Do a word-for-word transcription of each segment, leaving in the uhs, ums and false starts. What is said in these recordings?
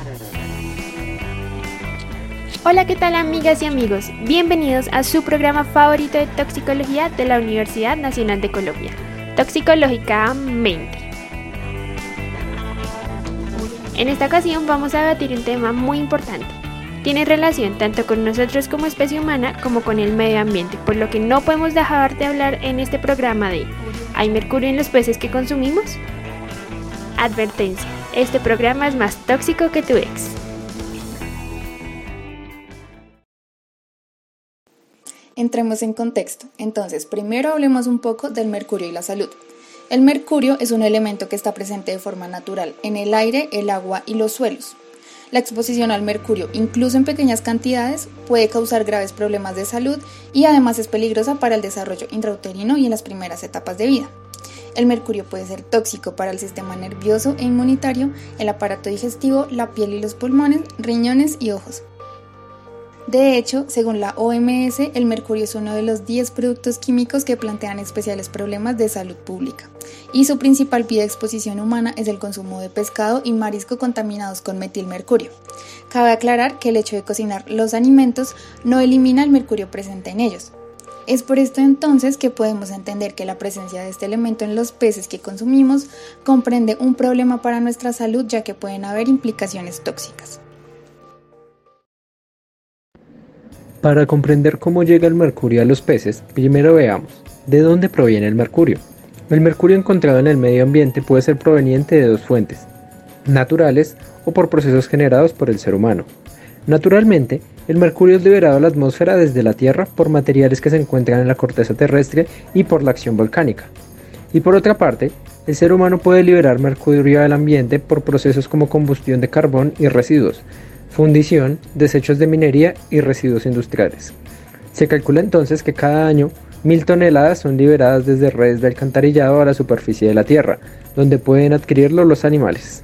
Hola, ¿qué tal amigas y amigos? Bienvenidos a su programa favorito de toxicología de la Universidad Nacional de Colombia, Toxicológicamente. En esta ocasión vamos a debatir un tema muy importante. Tiene relación tanto con nosotros como especie humana como con el medio ambiente, por lo que no podemos dejar de hablar en este programa de ¿hay mercurio en los peces que consumimos? Advertencia, este programa es más tóxico que tu ex. Entremos en contexto. Entonces, primero hablemos un poco del mercurio y la salud. El mercurio es un elemento que está presente de forma natural en el aire, el agua y los suelos. La exposición al mercurio, incluso en pequeñas cantidades, puede causar graves problemas de salud y además es peligrosa para el desarrollo intrauterino y en las primeras etapas de vida. El mercurio puede ser tóxico para el sistema nervioso e inmunitario, el aparato digestivo, la piel y los pulmones, riñones y ojos. De hecho, según la O M S, el mercurio es uno de los diez productos químicos que plantean especiales problemas de salud pública, y su principal vía de exposición humana es el consumo de pescado y marisco contaminados con metilmercurio. Cabe aclarar que el hecho de cocinar los alimentos no elimina el mercurio presente en ellos. Es por esto entonces que podemos entender que la presencia de este elemento en los peces que consumimos comprende un problema para nuestra salud, ya que pueden haber implicaciones tóxicas. Para comprender cómo llega el mercurio a los peces, primero veamos, ¿de dónde proviene el mercurio? El mercurio encontrado en el medio ambiente puede ser proveniente de dos fuentes, naturales o por procesos generados por el ser humano. Naturalmente, el mercurio es liberado a la atmósfera desde la Tierra por materiales que se encuentran en la corteza terrestre y por la acción volcánica. Y por otra parte, el ser humano puede liberar mercurio al ambiente por procesos como combustión de carbón y residuos, fundición, desechos de minería y residuos industriales. Se calcula entonces que cada año mil toneladas son liberadas desde redes de alcantarillado a la superficie de la Tierra, donde pueden adquirirlo los animales.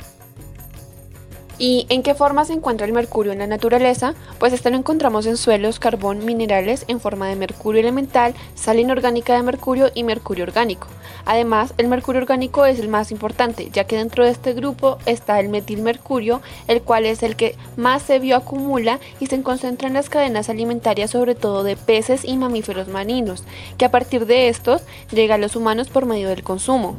¿Y en qué forma se encuentra el mercurio en la naturaleza? Pues esto lo encontramos en suelos, carbón, minerales en forma de mercurio elemental, sal inorgánica de mercurio y mercurio orgánico. Además, el mercurio orgánico es el más importante, ya que dentro de este grupo está el metilmercurio, el cual es el que más se bioacumula y se concentra en las cadenas alimentarias, sobre todo de peces y mamíferos marinos, que a partir de estos llega a los humanos por medio del consumo.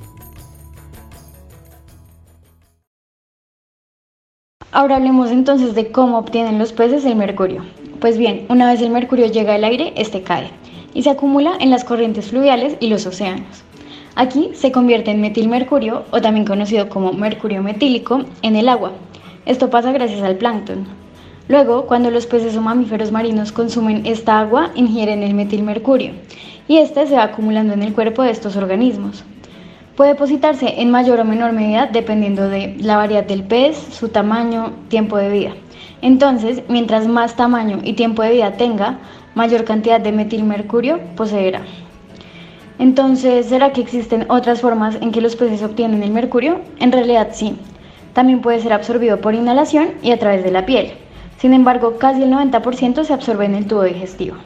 Ahora hablemos entonces de cómo obtienen los peces el mercurio. Pues bien, una vez el mercurio llega al aire, este cae y se acumula en las corrientes fluviales y los océanos. Aquí se convierte en metilmercurio, o también conocido como mercurio metílico, en el agua. Esto pasa gracias al plancton. Luego, cuando los peces o mamíferos marinos consumen esta agua, ingieren el metilmercurio y este se va acumulando en el cuerpo de estos organismos. Puede depositarse en mayor o menor medida dependiendo de la variedad del pez, su tamaño, tiempo de vida. Entonces, mientras más tamaño y tiempo de vida tenga, mayor cantidad de metilmercurio poseerá. Entonces, ¿será que existen otras formas en que los peces obtienen el mercurio? En realidad sí. También puede ser absorbido por inhalación y a través de la piel. Sin embargo, casi el noventa por ciento se absorbe en el tubo digestivo.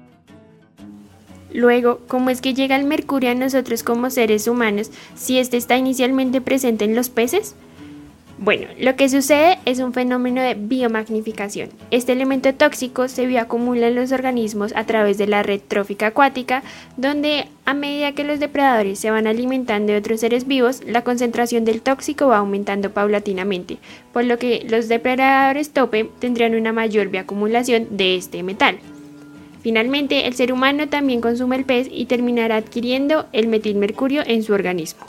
Luego, ¿cómo es que llega el mercurio a nosotros como seres humanos si este está inicialmente presente en los peces? Bueno, lo que sucede es un fenómeno de biomagnificación. Este elemento tóxico se bioacumula en los organismos a través de la red trófica acuática, donde a medida que los depredadores se van alimentando de otros seres vivos, la concentración del tóxico va aumentando paulatinamente, por lo que los depredadores tope tendrán una mayor bioacumulación de este metal. Finalmente, el ser humano también consume el pez y terminará adquiriendo el metilmercurio en su organismo.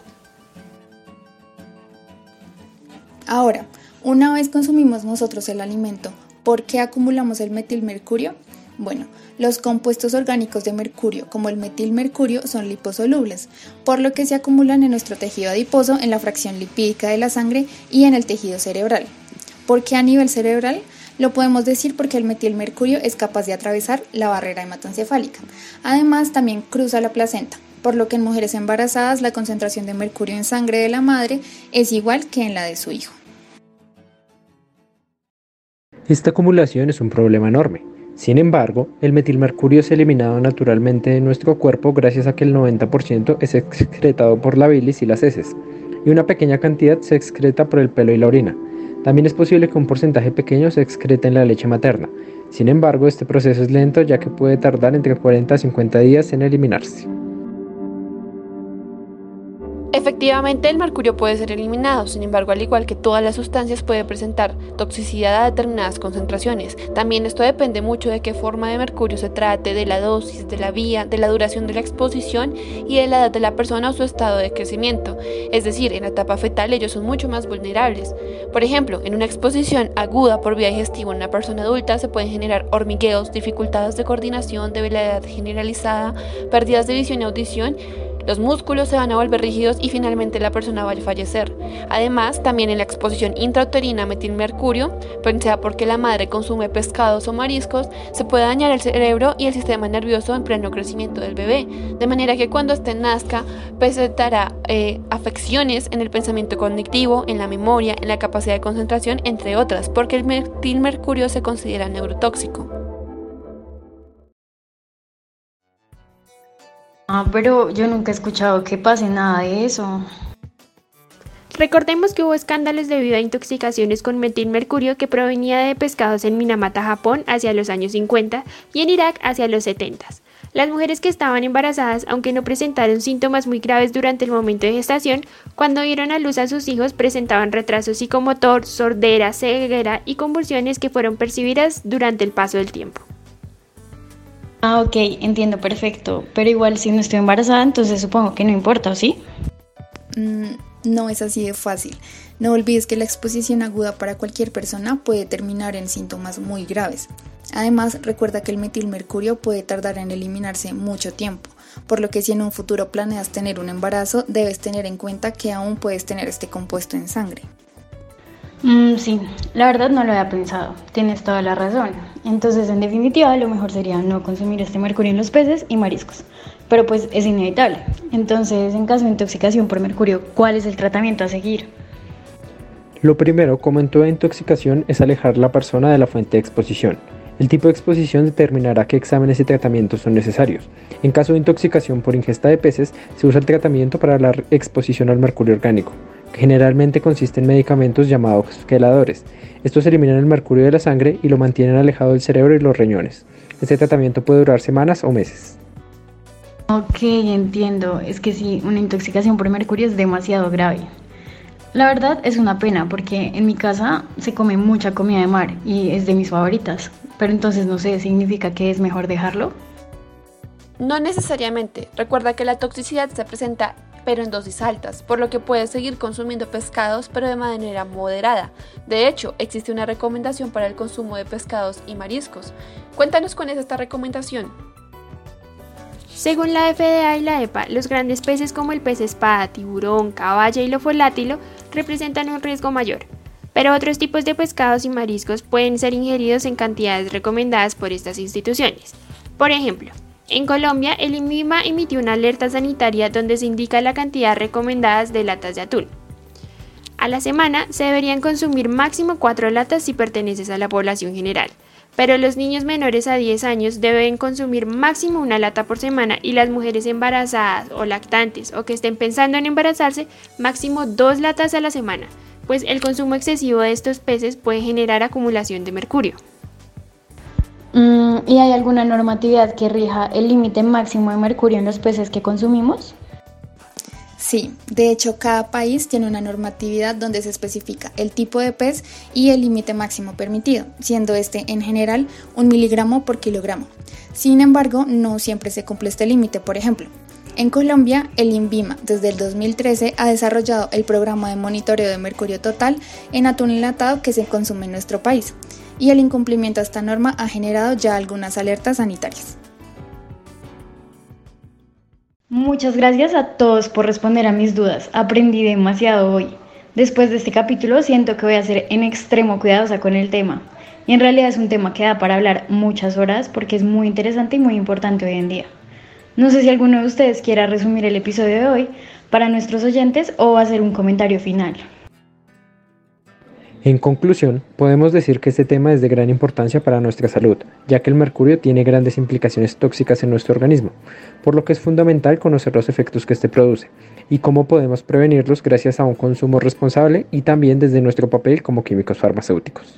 Ahora, una vez consumimos nosotros el alimento, ¿por qué acumulamos el metilmercurio? Bueno, los compuestos orgánicos de mercurio, como el metilmercurio, son liposolubles, por lo que se acumulan en nuestro tejido adiposo, en la fracción lipídica de la sangre y en el tejido cerebral. ¿Por qué a nivel cerebral? Lo podemos decir porque el metilmercurio es capaz de atravesar la barrera hematoencefálica. Además, también cruza la placenta, por lo que en mujeres embarazadas la concentración de mercurio en sangre de la madre es igual que en la de su hijo. Esta acumulación es un problema enorme. Sin embargo, el metilmercurio es eliminado naturalmente de nuestro cuerpo gracias a que el noventa por ciento es excretado por la bilis y las heces, y una pequeña cantidad se excreta por el pelo y la orina. También es posible que un porcentaje pequeño se excrete en la leche materna. Sin embargo, este proceso es lento ya que puede tardar entre cuarenta a cincuenta días en eliminarse. Efectivamente, el mercurio puede ser eliminado, sin embargo, al igual que todas las sustancias, puede presentar toxicidad a determinadas concentraciones. También esto depende mucho de qué forma de mercurio se trate, de la dosis, de la vía, de la duración de la exposición y de la edad de la persona o su estado de crecimiento. Es decir, en la etapa fetal ellos son mucho más vulnerables. Por ejemplo, en una exposición aguda por vía digestiva en una persona adulta se pueden generar hormigueos, dificultades de coordinación, debilidad generalizada, pérdidas de visión y audición. Los músculos se van a volver rígidos y finalmente la persona va a fallecer. Además, también en la exposición intrauterina a metilmercurio, pues sea porque la madre consume pescados o mariscos, se puede dañar el cerebro y el sistema nervioso en pleno crecimiento del bebé, de manera que cuando éste nazca presentará eh, afecciones en el pensamiento cognitivo, en la memoria, en la capacidad de concentración, entre otras, porque el metilmercurio se considera neurotóxico. Ah, pero yo nunca he escuchado que pase nada de eso. Recordemos que hubo escándalos debido a intoxicaciones con metilmercurio que provenía de pescados en Minamata, Japón, hacia los años cincuenta y en Irak hacia los setenta. Las mujeres que estaban embarazadas, aunque no presentaron síntomas muy graves durante el momento de gestación, cuando dieron a luz a sus hijos presentaban retraso psicomotor, sordera, ceguera y convulsiones que fueron percibidas durante el paso del tiempo. Ah, ok, entiendo perfecto. Pero igual si no estoy embarazada, entonces supongo que no importa, ¿o sí? Mm, no es así de fácil. No olvides que la exposición aguda para cualquier persona puede terminar en síntomas muy graves. Además, recuerda que el metilmercurio puede tardar en eliminarse mucho tiempo, por lo que si en un futuro planeas tener un embarazo, debes tener en cuenta que aún puedes tener este compuesto en sangre. Mm, sí, la verdad no lo había pensado. Tienes toda la razón. Entonces, en definitiva, lo mejor sería no consumir este mercurio en los peces y mariscos. Pero pues es inevitable. Entonces, en caso de intoxicación por mercurio, ¿cuál es el tratamiento a seguir? Lo primero, como en toda intoxicación, es alejar a la persona de la fuente de exposición. El tipo de exposición determinará qué exámenes y tratamientos son necesarios. En caso de intoxicación por ingesta de peces, se usa el tratamiento para la exposición al mercurio orgánico, que generalmente consiste en medicamentos llamados queladores. Estos eliminan el mercurio de la sangre y lo mantienen alejado del cerebro y los riñones. Este tratamiento puede durar semanas o meses. Ok, entiendo. Es que sí, una intoxicación por mercurio es demasiado grave. La verdad es una pena porque en mi casa se come mucha comida de mar y es de mis favoritas. Pero entonces no sé, ¿significa que es mejor dejarlo? No necesariamente. Recuerda que la toxicidad se presenta pero en dosis altas, por lo que puedes seguir consumiendo pescados pero de manera moderada. De hecho, existe una recomendación para el consumo de pescados y mariscos. Cuéntanos cuál es esta recomendación. Según la F D A y la E P A, los grandes peces como el pez espada, tiburón, caballa y lofolátilo representan un riesgo mayor, pero otros tipos de pescados y mariscos pueden ser ingeridos en cantidades recomendadas por estas instituciones. Por ejemplo, en Colombia, el INVIMA emitió una alerta sanitaria donde se indica la cantidad recomendada de latas de atún. A la semana se deberían consumir máximo cuatro latas si perteneces a la población general, pero los niños menores a diez años deben consumir máximo una lata por semana y las mujeres embarazadas o lactantes o que estén pensando en embarazarse, máximo dos latas a la semana, pues el consumo excesivo de estos peces puede generar acumulación de mercurio. Mm, ¿y hay alguna normatividad que rija el límite máximo de mercurio en los peces que consumimos? Sí, de hecho cada país tiene una normatividad donde se especifica el tipo de pez y el límite máximo permitido, siendo este en general un miligramo por kilogramo. Sin embargo, no siempre se cumple este límite. Por ejemplo, en Colombia, el INVIMA desde el dos mil trece ha desarrollado el programa de monitoreo de mercurio total en atún enlatado que se consume en nuestro país, y el incumplimiento a esta norma ha generado ya algunas alertas sanitarias. Muchas gracias a todos por responder a mis dudas. Aprendí demasiado hoy. Después de este capítulo siento que voy a ser en extremo cuidadosa con el tema. Y en realidad es un tema que da para hablar muchas horas porque es muy interesante y muy importante hoy en día. No sé si alguno de ustedes quiera resumir el episodio de hoy para nuestros oyentes o hacer un comentario final. En conclusión, podemos decir que este tema es de gran importancia para nuestra salud, ya que el mercurio tiene grandes implicaciones tóxicas en nuestro organismo, por lo que es fundamental conocer los efectos que este produce. y cómo podemos prevenirlos gracias a un consumo responsable y también desde nuestro papel como químicos farmacéuticos.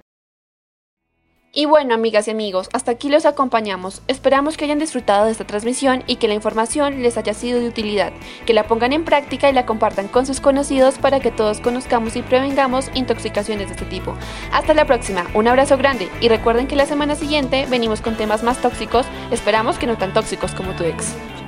Y bueno, amigas y amigos, hasta aquí los acompañamos. Esperamos que hayan disfrutado de esta transmisión y que la información les haya sido de utilidad, que la pongan en práctica y la compartan con sus conocidos para que todos conozcamos y prevengamos intoxicaciones de este tipo. Hasta la próxima, un abrazo grande y recuerden que la semana siguiente venimos con temas más tóxicos, esperamos que no tan tóxicos como tu ex.